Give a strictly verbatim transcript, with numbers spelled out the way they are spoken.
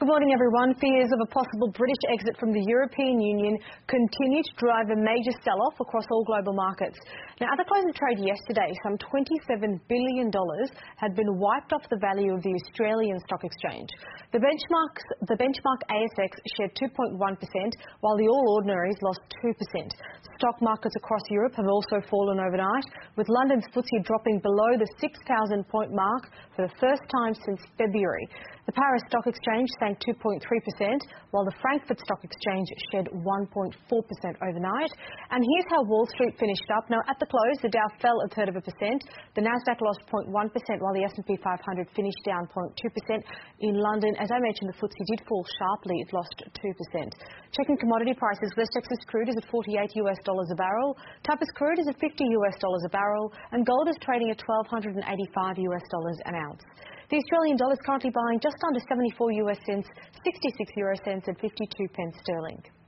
Good morning, everyone. Fears of a possible British exit from the European Union continue to drive a major sell-off across all global markets. Now, at the close of trade yesterday, some twenty-seven billion dollars had been wiped off the value of the Australian Stock Exchange. The benchmarks, the benchmark A S X shed two point one percent, while the All Ordinaries lost two percent. Stock markets across Europe have also fallen overnight, with London's F T S E dropping below the six thousand point mark for the first time since February. The Paris Stock Exchange sank two point three percent, while the Frankfurt Stock Exchange shed one point four percent overnight. And here's how Wall Street finished up. Now, at the close, the Dow fell a third of a percent. The Nasdaq lost zero point one percent, while the S and P five hundred finished down zero point two percent. In London, as I mentioned, the F T S E did fall sharply. It lost two percent. Checking commodity prices, West Texas crude is at forty-eight US dollars a barrel. Tapis crude is at fifty US dollars a barrel. And gold is trading at one thousand two hundred eighty-five US dollars an ounce. The Australian dollar is currently buying just under seventy-four US cents, sixty-six euro cents and fifty-two pence sterling.